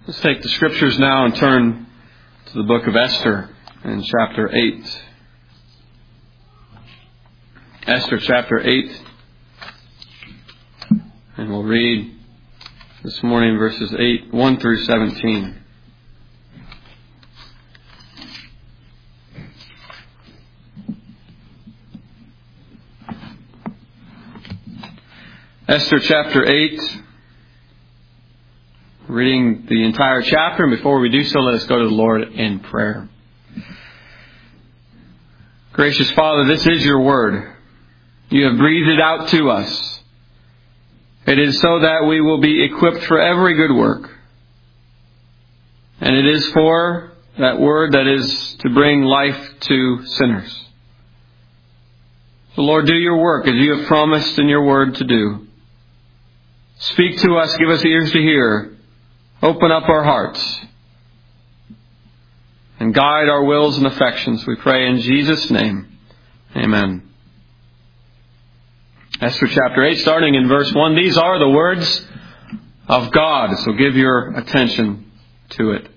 Let's take the scriptures now and turn to the book of Esther in chapter 8. Esther chapter 8. And we'll read this morning verses 1 through 17. Esther chapter 8. Reading the entire chapter, and before we do so, let us go to the Lord in prayer. Gracious Father, this is your word. You have breathed it out to us. It is so that we will be equipped for every good work. And it is for that word that is to bring life to sinners. So Lord, do your work as you have promised in your word to do. Speak to us, give us ears to hear. Open up our hearts and guide our wills and affections, we pray in Jesus' name. Amen. Esther chapter 8, starting in verse 1. These are the words of God, so give your attention to it.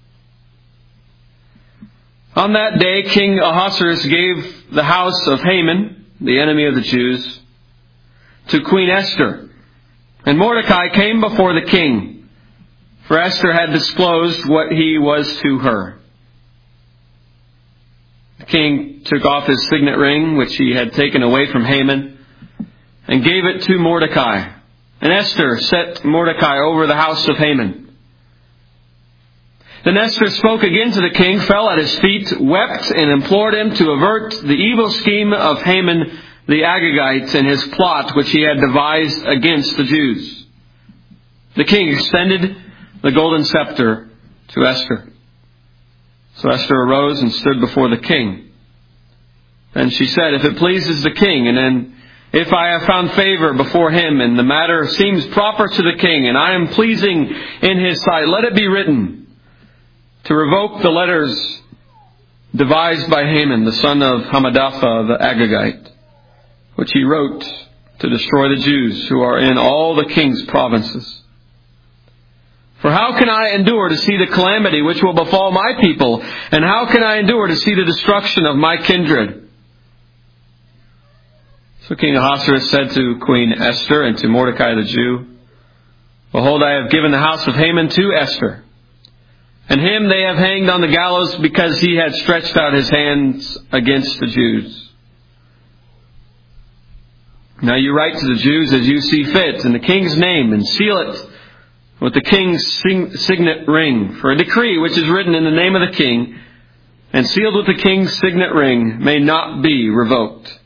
On that day, King Ahasuerus gave the house of Haman, the enemy of the Jews, to Queen Esther. And Mordecai came before the king, for Esther had disclosed what he was to her. The king took off his signet ring, which he had taken away from Haman, and gave it to Mordecai. And Esther set Mordecai over the house of Haman. Then Esther spoke again to the king, fell at his feet, wept, and implored him to avert the evil scheme of Haman the Agagite and his plot which he had devised against the Jews. The king extended the golden scepter to Esther. So Esther arose and stood before the king. Then she said, if it pleases the king, and then if I have found favor before him, and the matter seems proper to the king, and I am pleasing in his sight, let it be written to revoke the letters devised by Haman, the son of Hammedatha the Agagite, which he wrote to destroy the Jews who are in all the king's provinces. For how can I endure to see the calamity which will befall my people? And how can I endure to see the destruction of my kindred? So King Ahasuerus said to Queen Esther and to Mordecai the Jew, behold, I have given the house of Haman to Esther. And him they have hanged on the gallows because he had stretched out his hands against the Jews. Now you write to the Jews as you see fit in the king's name, and seal it with the king's signet ring. For a decree which is written in the name of the king and sealed with the king's signet ring may not be revoked.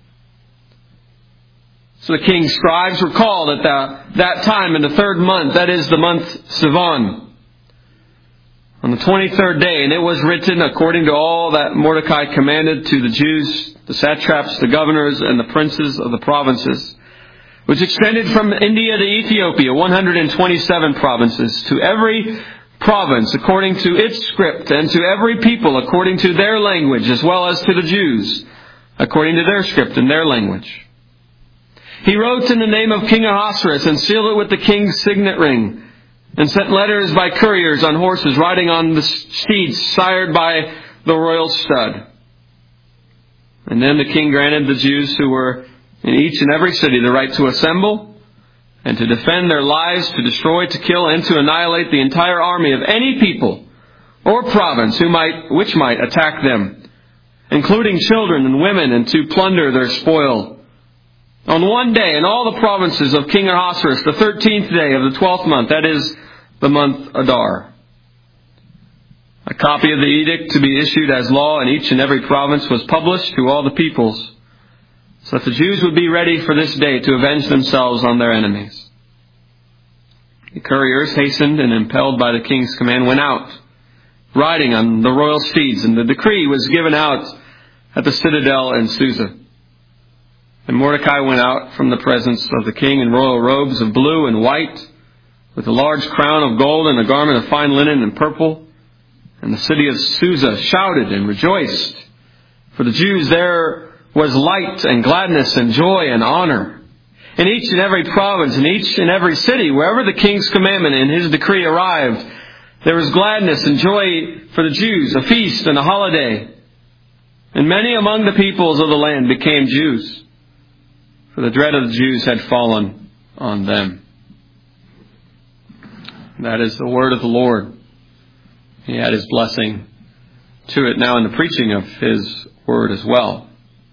So the king's scribes were called at that time in the 3rd month, that is the month Sivan, on the 23rd day. And it was written according to all that Mordecai commanded to the Jews, the satraps, the governors, and the princes of the provinces, which extended from India to Ethiopia, 127 provinces, to every province according to its script, and to every people according to their language, as well as to the Jews according to their script and their language. He wrote in the name of King Ahasuerus and sealed it with the king's signet ring, and sent letters by couriers on horses riding on the steeds sired by the royal stud. And then the king granted the Jews who were in each and every city the right to assemble and to defend their lives, to destroy, to kill, and to annihilate the entire army of any people or province which might attack them, including children and women, and to plunder their spoil. On one day in all the provinces of King Ahasuerus, the 13th day of the 12th month, that is the month Adar. A copy of the edict to be issued as law in each and every province was published to all the peoples, so that the Jews would be ready for this day to avenge themselves on their enemies. The couriers, hastened and impelled by the king's command, went out, riding on the royal steeds, and the decree was given out at the citadel in Susa. And Mordecai went out from the presence of the king in royal robes of blue and white, with a large crown of gold and a garment of fine linen and purple. And the city of Susa shouted and rejoiced, for the Jews there was light and gladness and joy and honor. In each and every province, in each and every city, wherever the king's commandment and his decree arrived, There was gladness and joy for the Jews, a feast and a holiday. And many among the peoples of the land became Jews, for the dread of the Jews had fallen on them. That is the word of the Lord. He had His blessing to it now in the preaching of His word as well.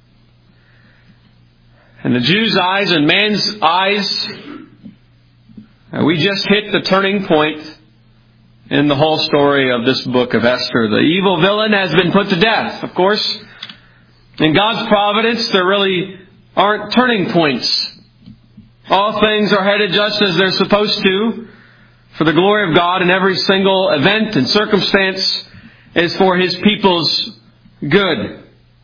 And the Jews' eyes and man's eyes, we just hit the turning point in the whole story of this book of Esther. The evil villain has been put to death. Of course, in God's providence, there really aren't turning points. All things are headed just as they're supposed to for the glory of God, and every single event and circumstance is for His people's good.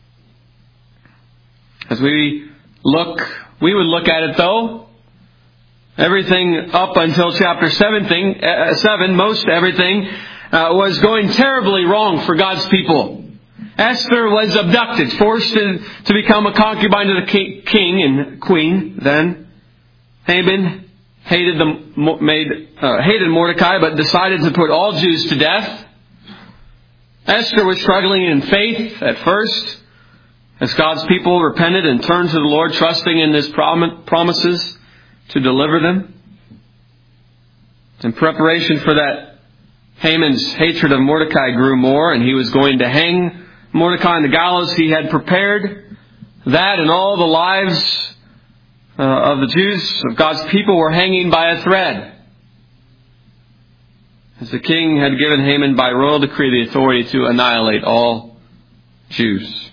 As we would look at it though, everything up until chapter 7, most everything was going terribly wrong for God's people. Esther was abducted, forced to become a concubine to the king and queen. Then Haman hated Mordecai, but decided to put all Jews to death. Esther was struggling in faith at first, as God's people repented and turned to the Lord, trusting in His promises to deliver them. In preparation for that, Haman's hatred of Mordecai grew more, and he was going to hang Mordecai on the gallows. He had prepared that, and all the lives of the Jews, of God's people, were hanging by a thread, as the king had given Haman by royal decree the authority to annihilate all Jews.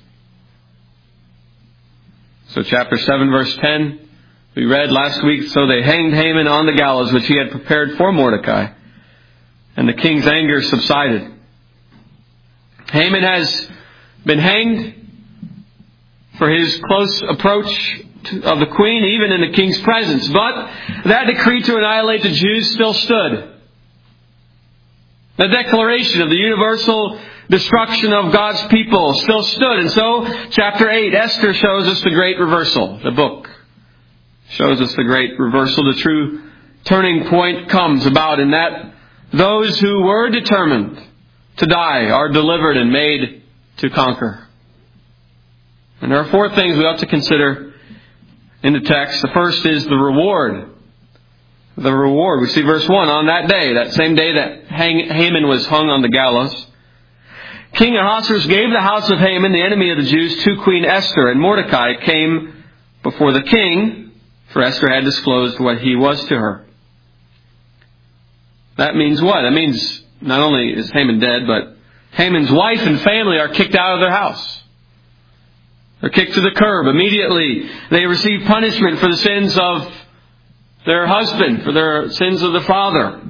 So chapter 7 verse 10, we read last week, so they hanged Haman on the gallows which he had prepared for Mordecai, and the king's anger subsided. Haman has been hanged for his close approach of the queen, even in the king's presence. But that decree to annihilate the Jews still stood. The declaration of the universal destruction of God's people still stood. And so, chapter 8, Esther shows us the great reversal. The book shows us the great reversal. The true turning point comes about in that those who were determined to die are delivered and made to conquer. And there are 4 things we ought to consider in the text. The first is the reward. The reward. We see verse 1. On that day, that same day that Haman was hung on the gallows, King Ahasuerus gave the house of Haman, the enemy of the Jews, to Queen Esther, and Mordecai came before the king, for Esther had disclosed what he was to her. That means what? That means not only is Haman dead, but Haman's wife and family are kicked out of their house. They're kicked to the curb. Immediately, they receive punishment for the sins of their husband, for their sins of the father.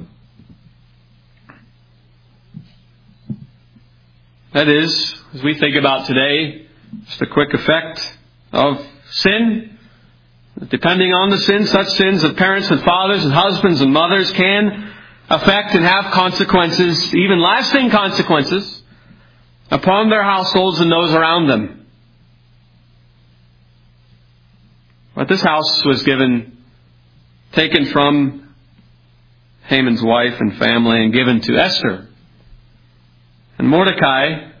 That is, as we think about today, just a quick effect of sin. Depending on the sin, such sins of parents and fathers and husbands and mothers can affect and have consequences, even lasting consequences, upon their households and those around them. But this house was taken from Haman's wife and family and given to Esther. And Mordecai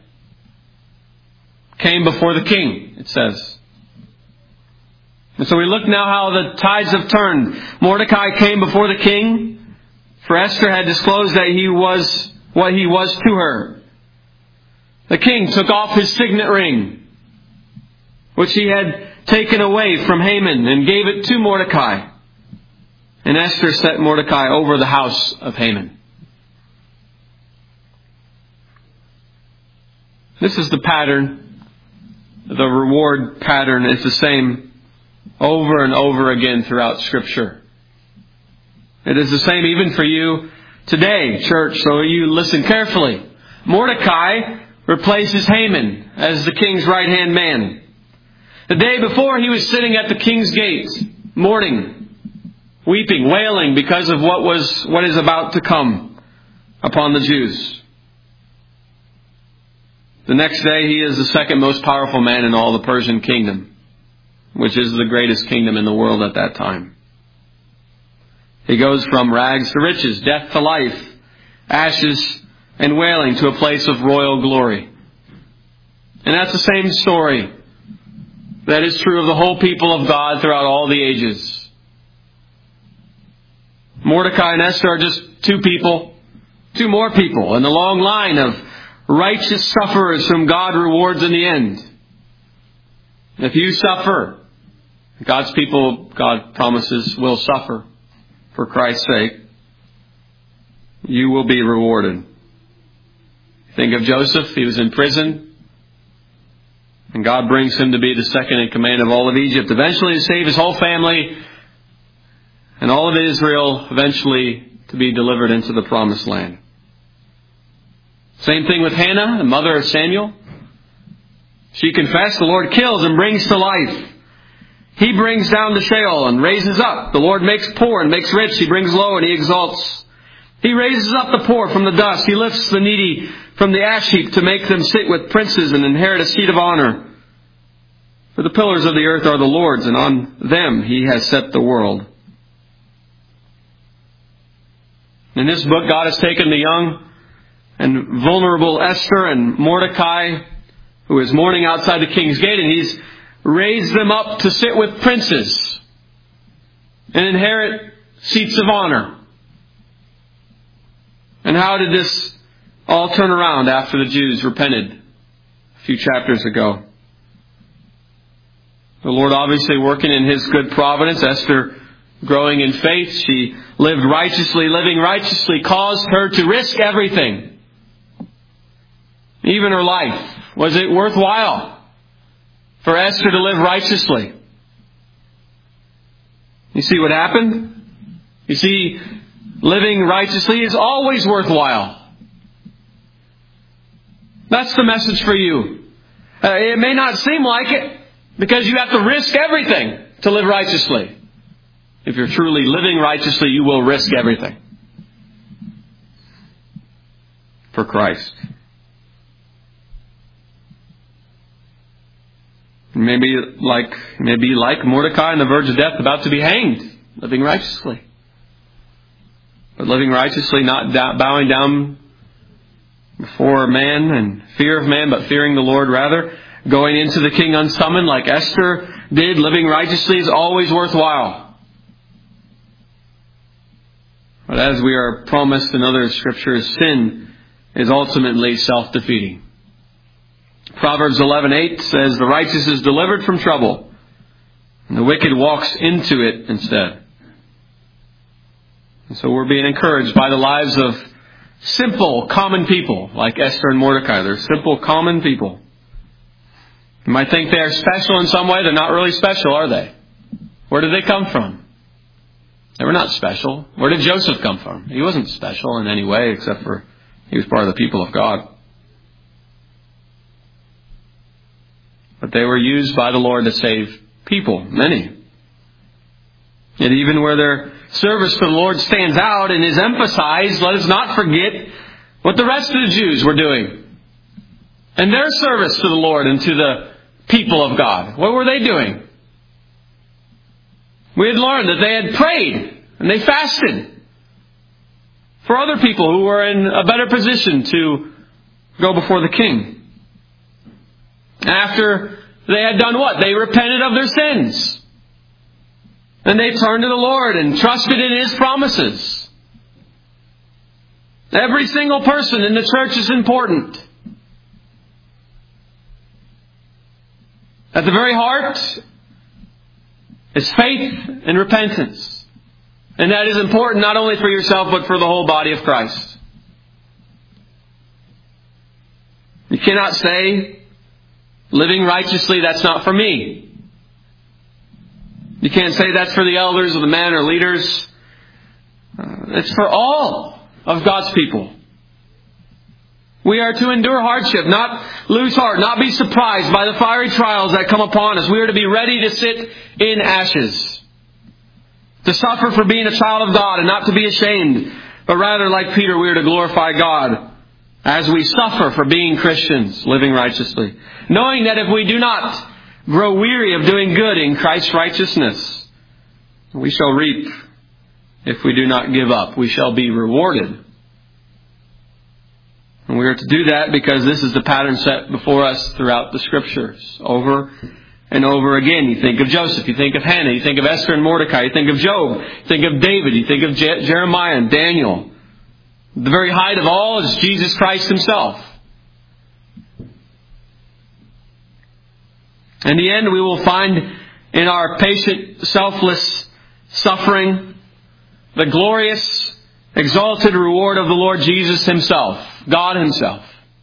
came before the king, it says. And so we look now how the tides have turned. Mordecai came before the king, for Esther had disclosed that he was what he was to her. The king took off his signet ring, which he had taken away from Haman, and gave it to Mordecai. And Esther set Mordecai over the house of Haman. This is the pattern. The reward pattern is the same over and over again throughout Scripture. It is the same even for you today, church, so you listen carefully. Mordecai replaces Haman as the king's right-hand man. The day before, he was sitting at the king's gate, mourning, weeping, wailing because of what is about to come upon the Jews. The next day, he is the second most powerful man in all the Persian kingdom, which is the greatest kingdom in the world at that time. He goes from rags to riches, death to life, ashes and wailing to a place of royal glory. And that's the same story that is true of the whole people of God throughout all the ages. Mordecai and Esther are just two more people in the long line of righteous sufferers whom God rewards in the end. If you suffer, God's people, God promises, will suffer for Christ's sake. You will be rewarded. Think of Joseph. He was in prison, and God brings him to be the second in command of all of Egypt, eventually to save his whole family and all of Israel, eventually to be delivered into the promised land. Same thing with Hannah, the mother of Samuel. She confessed, the Lord kills and brings to life. He brings down to Sheol and raises up. The Lord makes poor and makes rich. He brings low and He exalts. He raises up the poor from the dust. He lifts the needy from the ash heap to make them sit with princes and inherit a seat of honor. For the pillars of the earth are the Lord's, and on them He has set the world. In this book, God has taken the young and vulnerable Esther and Mordecai, who is mourning outside the king's gate, and He's raised them up to sit with princes and inherit seats of honor. And how did this all turn around after the Jews repented a few chapters ago? The Lord obviously working in His good providence. Esther growing in faith. She lived righteously. Living righteously caused her to risk everything. Even her life. Was it worthwhile for Esther to live righteously? You see what happened? You see, living righteously is always worthwhile. That's the message for you. It may not seem like it, because you have to risk everything to live righteously. If you're truly living righteously, you will risk everything for Christ. Maybe like Mordecai on the verge of death, about to be hanged, living righteously. But living righteously, not bowing down before man and fear of man, but fearing the Lord rather. Going into the king unsummoned like Esther did, living righteously is always worthwhile. But as we are promised in other scriptures, sin is ultimately self-defeating. Proverbs 11:8 says, "The righteous is delivered from trouble, and the wicked walks into it instead." And so we're being encouraged by the lives of simple, common people like Esther and Mordecai. They're simple, common people. You might think they are special in some way. They're not really special, are they? Where did they come from? They were not special. Where did Joseph come from? He wasn't special in any way, except for he was part of the people of God. But they were used by the Lord to save people, many. And even where their service to the Lord stands out and is emphasized, let us not forget what the rest of the Jews were doing. And their service to the Lord and to the people of God. What were they doing? We had learned that they had prayed and they fasted for other people who were in a better position to go before the king. After they had done what? They repented of their sins. And they turned to the Lord and trusted in His promises. Every single person in the church is important. At the very heart is faith and repentance. And that is important not only for yourself, but for the whole body of Christ. You cannot say, living righteously, that's not for me. You can't say that's for the elders or the men or leaders. It's for all of God's people. We are to endure hardship, not lose heart, not be surprised by the fiery trials that come upon us. We are to be ready to sit in ashes, to suffer for being a child of God and not to be ashamed, but rather, like Peter, we are to glorify God as we suffer for being Christians, living righteously, knowing that if we do not grow weary of doing good in Christ's righteousness, we shall reap. If we do not give up, we shall be rewarded we are to do that because this is the pattern set before us throughout the Scriptures, over and over again. You think of Joseph, you think of Hannah, you think of Esther and Mordecai, you think of Job, you think of David, you think of Jeremiah and Daniel. The very height of all is Jesus Christ Himself. In the end, we will find in our patient, selfless suffering the glorious, exalted reward of the Lord Jesus Himself, God Himself.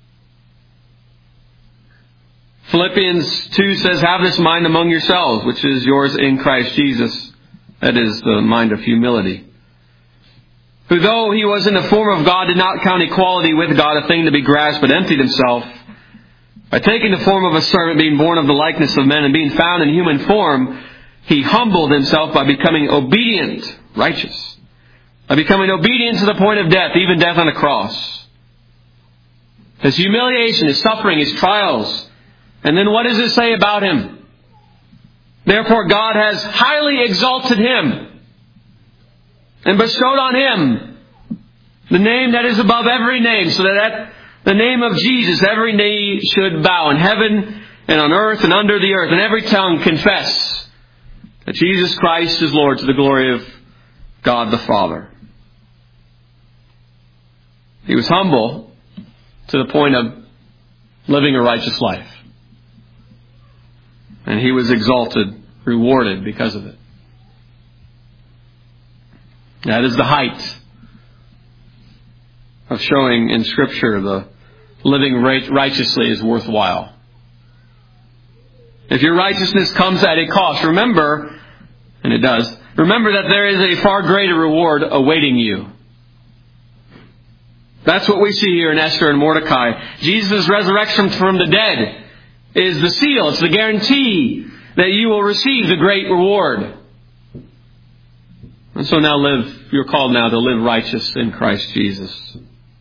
Philippians 2 says, "Have this mind among yourselves, which is yours in Christ Jesus." That is the mind of humility. "Who though He was in the form of God, did not count equality with God a thing to be grasped, but emptied Himself, by taking the form of a servant, being born of the likeness of men, and being found in human form, He humbled Himself by becoming obedient," righteous, "by becoming obedient to the point of death, even death on a cross." His humiliation, His suffering, His trials. And then what does it say about Him? "Therefore God has highly exalted Him and bestowed on Him the name that is above every name, so that at the name of Jesus every knee should bow in heaven and on earth and under the earth, and every tongue confess that Jesus Christ is Lord, to the glory of God the Father." He was humble to the point of living a righteous life. And He was exalted, rewarded because of it. That is the height of showing in Scripture the living righteously is worthwhile. If your righteousness comes at a cost, remember, and it does, remember that there is a far greater reward awaiting you. That's what we see here in Esther and Mordecai. Jesus' resurrection from the dead is the seal. It's the guarantee that you will receive the great reward. And so now you're called now to live righteous in Christ Jesus.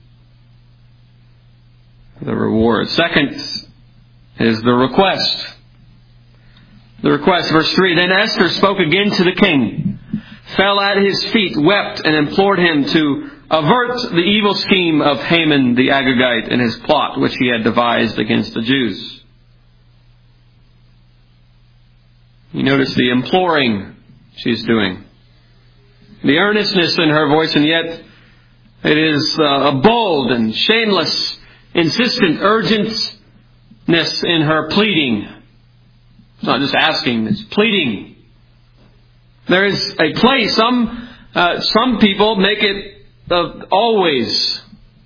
The reward. Second is the request. The request, verse 3, "Then Esther spoke again to the king, fell at his feet, wept, and implored him to avert the evil scheme of Haman the Agagite and his plot which he had devised against the Jews." You notice the imploring she's doing. The earnestness in her voice, and yet it is a bold and shameless, insistent urgentness in her pleading. It's not just asking, it's pleading. There is a place, some people make it always.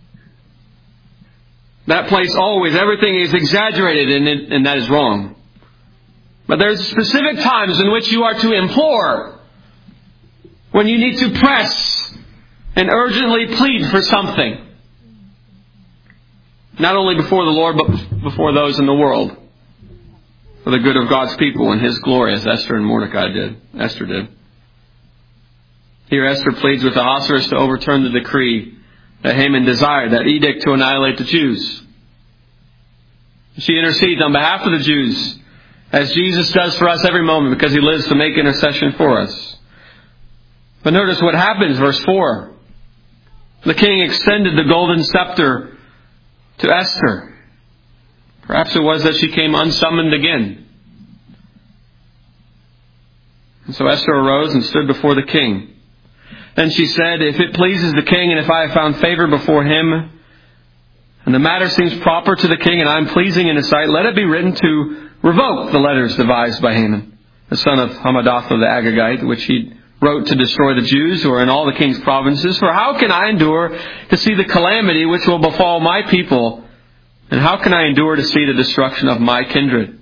That place always, everything is exaggerated, and that is wrong. But there's specific times in which you are to implore, when you need to press and urgently plead for something. Not only before the Lord, but before those in the world. For the good of God's people and His glory, as Esther and Mordecai did. Esther did. Here Esther pleads with Ahasuerus to overturn the decree that Haman desired, that edict to annihilate the Jews. She intercedes on behalf of the Jews, as Jesus does for us every moment, because He lives to make intercession for us. But notice what happens, verse 4. The king extended the golden scepter to Esther. Perhaps it was that she came unsummoned again. And so Esther arose and stood before the king. Then she said, "If it pleases the king, and if I have found favor before him, and the matter seems proper to the king, and I am pleasing in his sight, let it be written to revoke the letters devised by Haman, the son of Hammedatha the Agagite, which he wrote to destroy the Jews who are in all the king's provinces. For how can I endure to see the calamity which will befall my people? And how can I endure to see the destruction of my kindred?"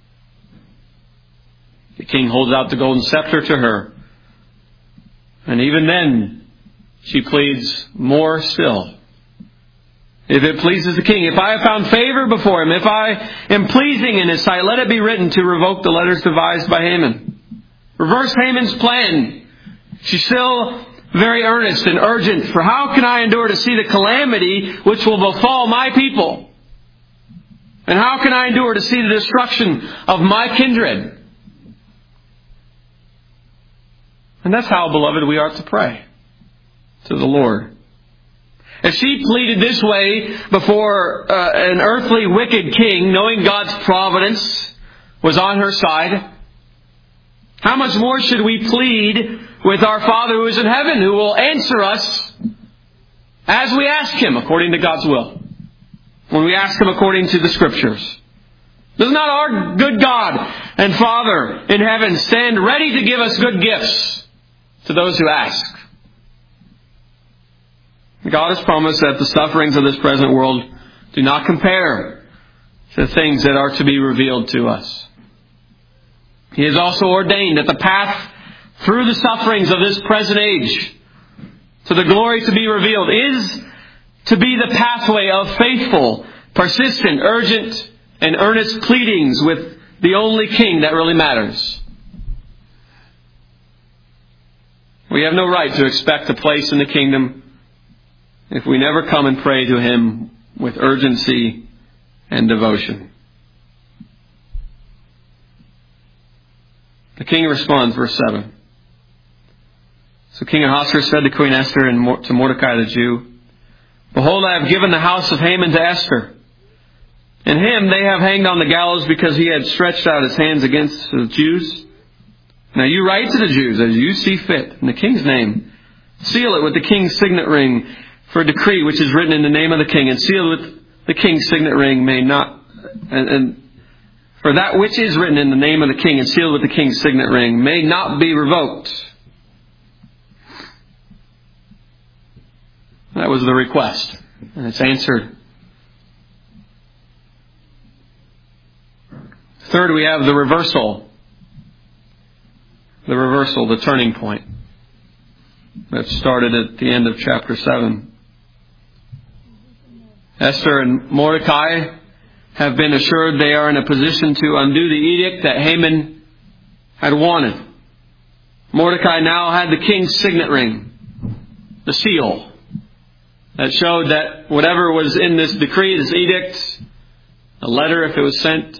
The king holds out the golden scepter to her. And even then, she pleads more still. "If it pleases the king, if I have found favor before him, if I am pleasing in his sight, let it be written to revoke the letters devised by Haman." Reverse Haman's plan. She's still very earnest and urgent. For how can I endure to see the calamity which will befall my people? And how can I endure to see the destruction of my kindred? And that's how, beloved, we are to pray to the Lord. If she pleaded this way before an earthly wicked king, knowing God's providence was on her side, how much more should we plead with our Father who is in heaven, who will answer us as we ask Him according to God's will, when we ask Him according to the Scriptures? Does not our good God and Father in heaven stand ready to give us good gifts to those who ask? God has promised that the sufferings of this present world do not compare to the things that are to be revealed to us. He has also ordained that the path through the sufferings of this present age to the glory to be revealed is to be the pathway of faithful, persistent, urgent, and earnest pleadings with the only King that really matters. We have no right to expect a place in the kingdom if we never come and pray to Him with urgency and devotion. The king responds, verse 7. So King Ahasuerus said to Queen Esther and to Mordecai the Jew, "Behold, I have given the house of Haman to Esther. And him they have hanged on the gallows because he had stretched out his hands against the Jews. Now you write to the Jews as you see fit, in the king's name. Seal it with the king's signet ring for a decree which is written in the name of the king, and seal with the king's signet ring may not, and for that which is written in the name of the king and sealed with the king's signet ring may not be revoked." That was the request, and it's answered. Third, we have the reversal. The reversal, the turning point that started at the end of chapter 7. Esther and Mordecai have been assured they are in a position to undo the edict that Haman had wanted. Mordecai now had the king's signet ring, the seal, that showed that whatever was in this decree, this edict, a letter if it was sent,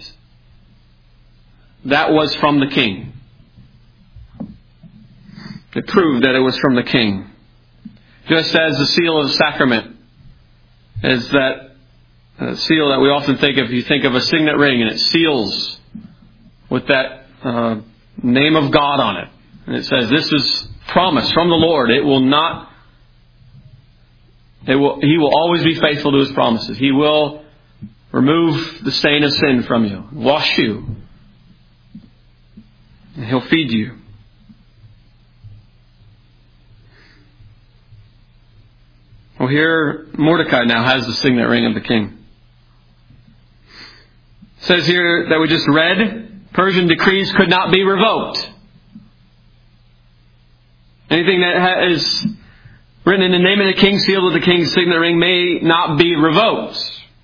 that was from the king. It proved that it was from the king. Just as the seal of the sacrament is that seal that we often think of. You think of a signet ring and it seals with that name of God on it. And it says, this is promise from the Lord. He will always be faithful to His promises. He will remove the stain of sin from you, wash you, and He'll feed you. Well, here Mordecai now has the signet ring of the king. It says here that we just read, Persian decrees could not be revoked. Anything that is written in the name of the king, sealed with the king's signet ring, may not be revoked.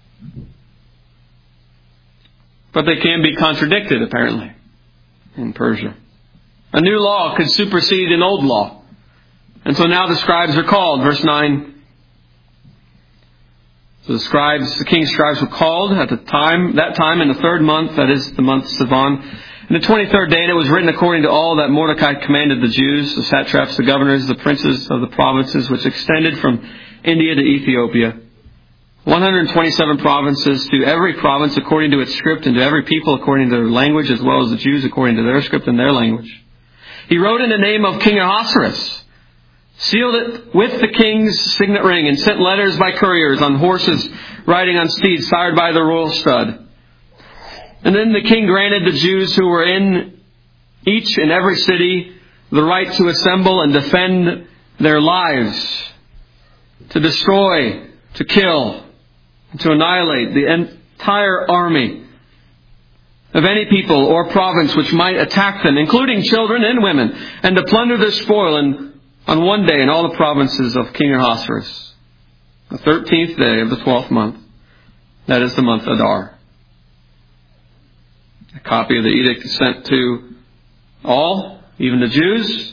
But they can be contradicted, apparently, in Persia. A new law could supersede an old law. And so now the scribes are called. Verse 9. So the king's scribes were called at that time in the third month, that is the month Sivan, in the 23rd day, and it was written according to all that Mordecai commanded the Jews, the satraps, the governors, the princes of the provinces, which extended from India to Ethiopia. 127 provinces, to every province according to its script, and to every people according to their language, as well as the Jews according to their script and their language. He wrote in the name of King Ahasuerus, sealed it with the king's signet ring, and sent letters by couriers on horses riding on steeds sired by the royal stud. And then the king granted the Jews who were in each and every city the right to assemble and defend their lives, to destroy, to kill, to annihilate the entire army of any people or province which might attack them, including children and women, and to plunder their spoil on one day in all the provinces of King Ahasuerus, the 13th day of the 12th month. That is the month Adar. A copy of the edict is sent to all, even the Jews.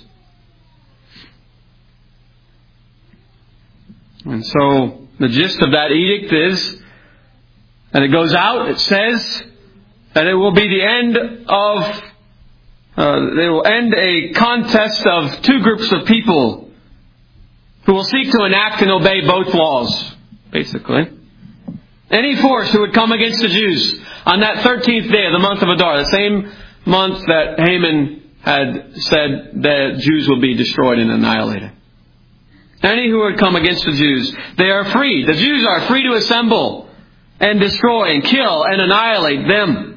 And so the gist of that edict is that it goes out, it says that it will be the end of, they will end a contest of two groups of people who will seek to enact and obey both laws, basically. Any force who would come against the Jews on that 13th day of the month of Adar, the same month that Haman had said the Jews will be destroyed and annihilated. Any who would come against the Jews, they are free. The Jews are free to assemble and destroy and kill and annihilate them.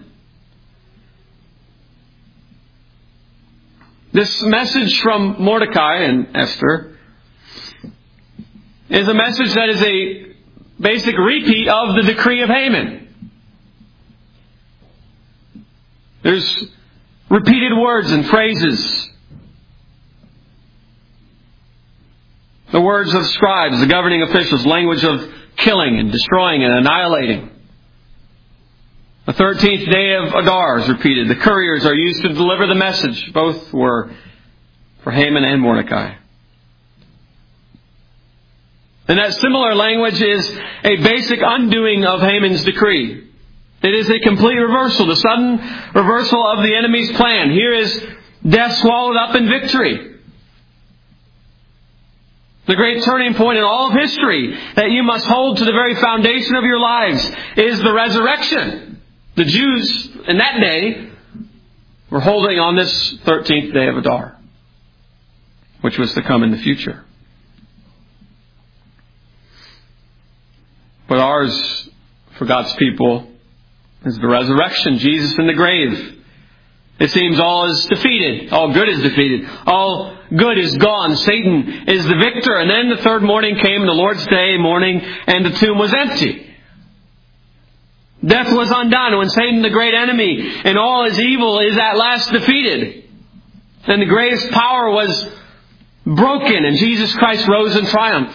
This message from Mordecai and Esther is a message that is a basic repeat of the decree of Haman. There's repeated words and phrases. The words of scribes, the governing officials, language of killing and destroying and annihilating. The 13th day of Adar is repeated. The couriers are used to deliver the message. Both were for Haman and Mordecai. And that similar language is a basic undoing of Haman's decree. It is a complete reversal, the sudden reversal of the enemy's plan. Here is death swallowed up in victory. The great turning point in all of history that you must hold to the very foundation of your lives is the resurrection. The Jews in that day were holding on this 13th day of Adar, which was to come in the future. But ours, for God's people, is the resurrection. Jesus in the grave. It seems all is defeated. All good is defeated. All good is gone. Satan is the victor. And then the third morning came, the Lord's day morning, and the tomb was empty. Death was undone when Satan, the great enemy, and all his evil is at last defeated. And the grave's power was broken, and Jesus Christ rose in triumph.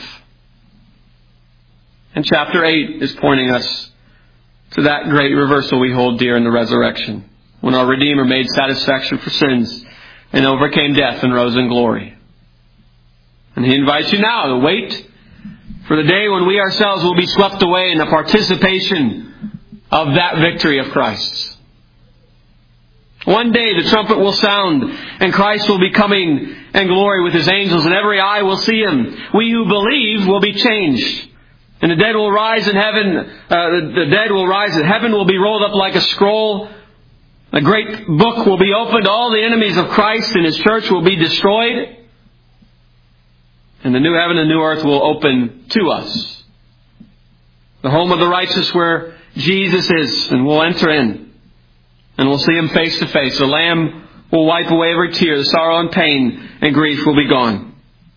And chapter 8 is pointing us to that great reversal we hold dear in the resurrection, when our Redeemer made satisfaction for sins and overcame death and rose in glory. And He invites you now to wait for the day when we ourselves will be swept away in the participation of that victory of Christ's. One day the trumpet will sound and Christ will be coming in glory with His angels, and every eye will see Him. We who believe will be changed. And the dead will rise in heaven. The dead will rise, and heaven will be rolled up like a scroll. A great book will be opened. All the enemies of Christ and His church will be destroyed. And the new heaven and new earth will open to us. The home of the righteous where Jesus is, and we'll enter in. And we'll see Him face to face. The Lamb will wipe away every tear. The sorrow and pain and grief will be gone.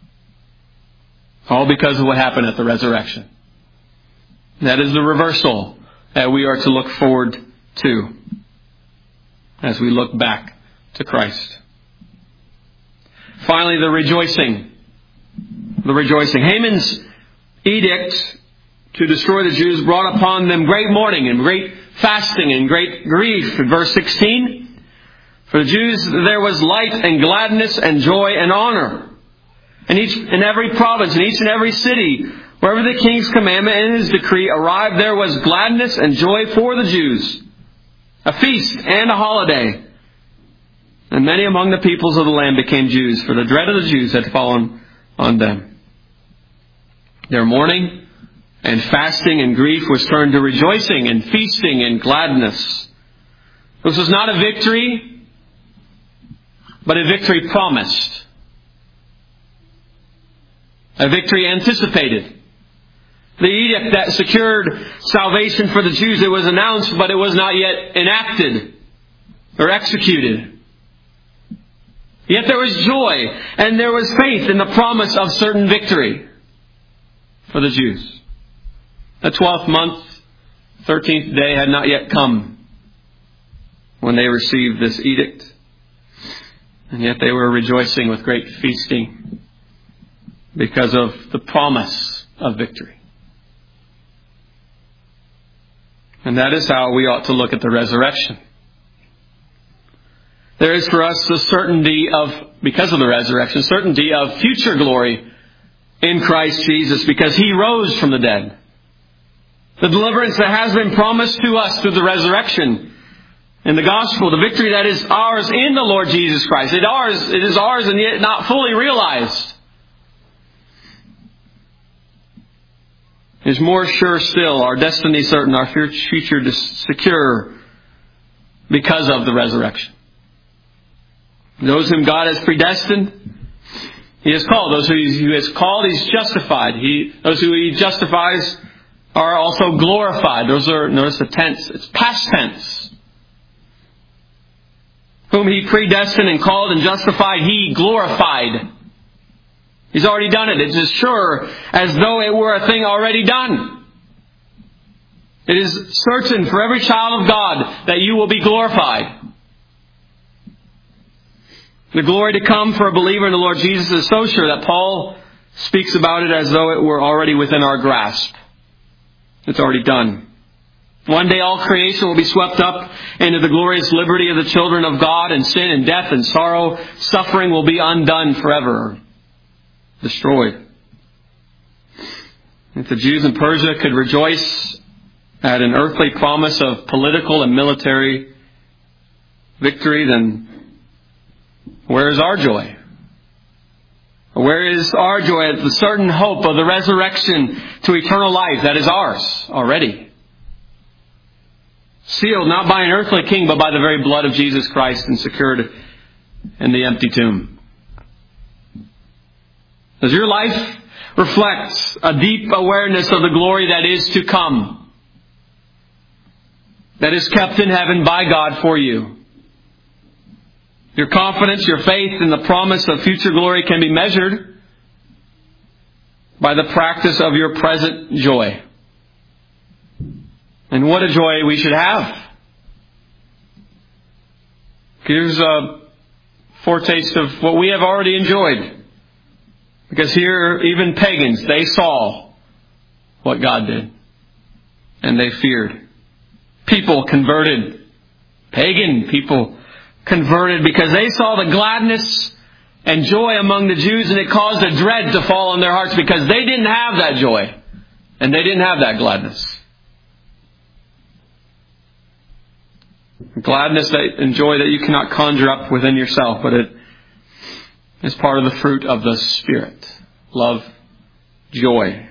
All because of what happened at the resurrection. That is the reversal that we are to look forward to as we look back to Christ. Finally, the rejoicing. The rejoicing. Haman's edict to destroy the Jews brought upon them great mourning and great fasting and great grief. In verse 16, for the Jews there was light and gladness and joy and honor. In every province, in each and every city, wherever the king's commandment and his decree arrived, there was gladness and joy for the Jews. A feast and a holiday. And many among the peoples of the land became Jews, for the dread of the Jews had fallen on them. Their mourning and fasting and grief was turned to rejoicing and feasting and gladness. This was not a victory, but a victory promised. A victory anticipated. The edict that secured salvation for the Jews, it was announced, but it was not yet enacted or executed. Yet there was joy and there was faith in the promise of certain victory for the Jews. The 12th month, 13th day had not yet come when they received this edict. And yet they were rejoicing with great feasting because of the promise of victory. And that is how we ought to look at the resurrection. There is for us the certainty of, because of the resurrection, certainty of future glory in Christ Jesus, because He rose from the dead. The deliverance that has been promised to us through the resurrection in the gospel, the victory that is ours in the Lord Jesus Christ. It is ours and yet not fully realized. is more sure still, our destiny certain, our future secure because of the resurrection. Those whom God has predestined, He has called. Those who He has called, He's justified. Those who He justifies are also glorified. Notice the tense. It's past tense. Whom He predestined and called and justified, He glorified. He's already done it. It's as sure as though it were a thing already done. It is certain for every child of God that you will be glorified. The glory to come for a believer in the Lord Jesus is so sure that Paul speaks about it as though it were already within our grasp. It's already done. One day all creation will be swept up into the glorious liberty of the children of God, and sin and death and sorrow, suffering will be undone forever. Destroyed. If the Jews in Persia could rejoice at an earthly promise of political and military victory, then where is our joy? Where is our joy at the certain hope of the resurrection to eternal life that is ours already? Sealed not by an earthly king, but by the very blood of Jesus Christ, and secured in the empty tomb. Does your life reflect a deep awareness of the glory that is to come, that is kept in heaven by God for you? Your confidence, your faith in the promise of future glory can be measured by the practice of your present joy. And what a joy we should have. Here's a foretaste of what we have already enjoyed. Because here, even pagans, they saw what God did. And they feared. People converted. Pagan people converted because they saw the gladness and joy among the Jews, and it caused a dread to fall on their hearts because they didn't have that joy. And they didn't have that gladness. Gladness and joy that you cannot conjure up within yourself, but it is part of the fruit of the Spirit. Love, joy.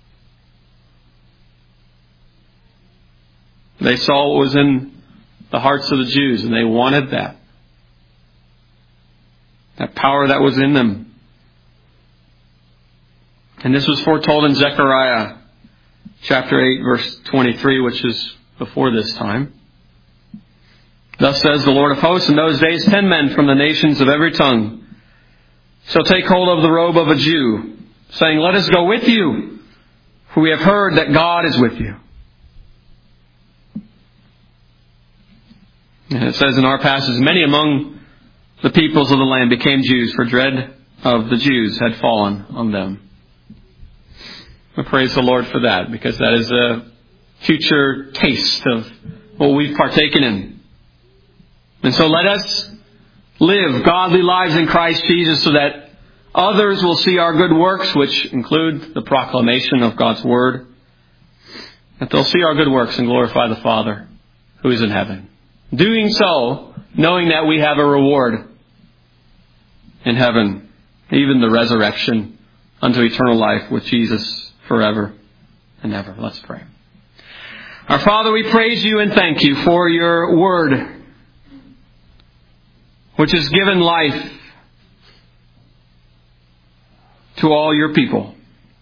They saw what was in the hearts of the Jews, and they wanted that. That power that was in them. And this was foretold in Zechariah chapter 8, verse 23, which is before this time. Thus says the Lord of hosts, in those days 10 men from the nations of every tongue shall take hold of the robe of a Jew, saying, let us go with you, for we have heard that God is with you. And it says in our passage, many among the peoples of the land became Jews, for dread of the Jews had fallen on them. We praise the Lord for that, because that is a future taste of what we've partaken in. And so let us live godly lives in Christ Jesus so that others will see our good works, which include the proclamation of God's Word, that they'll see our good works and glorify the Father who is in heaven. Doing so, knowing that we have a reward in heaven, even the resurrection unto eternal life with Jesus forever and ever. Let's pray. Our Father, we praise you and thank you for your Word, which has given life to all your people.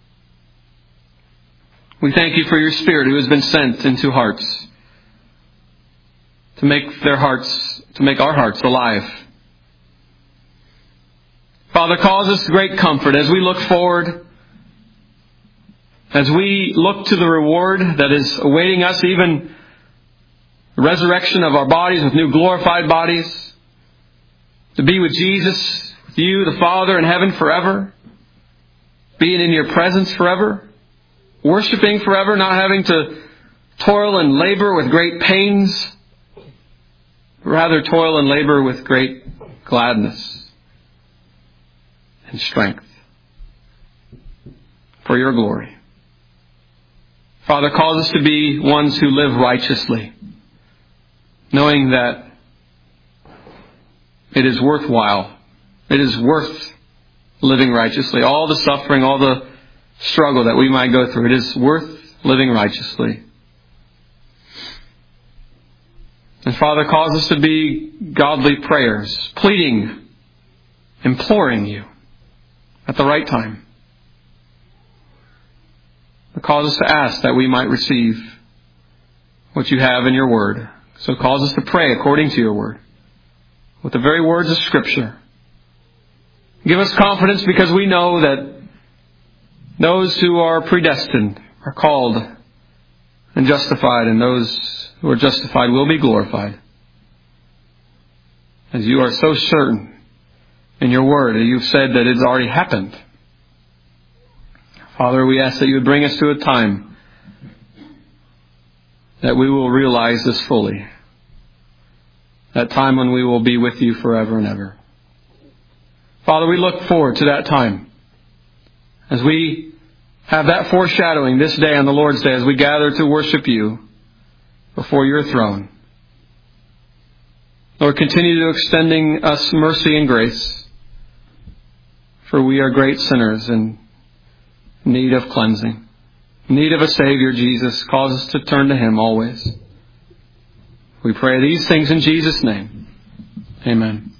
We thank you for your Spirit who has been sent into hearts to make our hearts alive. Father, cause us great comfort as we look forward, as we look to the reward that is awaiting us, even the resurrection of our bodies with new glorified bodies, to be with Jesus, with you, the Father, in heaven forever, being in your presence forever, worshiping forever, not having to toil and labor with great pains, rather toil and labor with great gladness and strength for your glory. Father, cause us to be ones who live righteously, knowing that it is worthwhile. It is worth living righteously. All the suffering, all the struggle that we might go through. It is worth living righteously. And Father, cause us to be godly prayers, pleading, imploring you at the right time. But cause us to ask that we might receive what you have in your word. So cause us to pray according to your word, with the very words of Scripture. Give us confidence because we know that those who are predestined are called and justified, and those who are justified will be glorified. As you are so certain in your word that you've said that it's already happened. Father, we ask that you would bring us to a time that we will realize this fully. That time when we will be with you forever and ever. Father, we look forward to that time as we have that foreshadowing this day on the Lord's Day as we gather to worship you before your throne. Lord, continue to extending us mercy and grace, for we are great sinners in need of cleansing, in need of a Savior, Jesus. Cause us to turn to Him always. We pray these things in Jesus' name. Amen.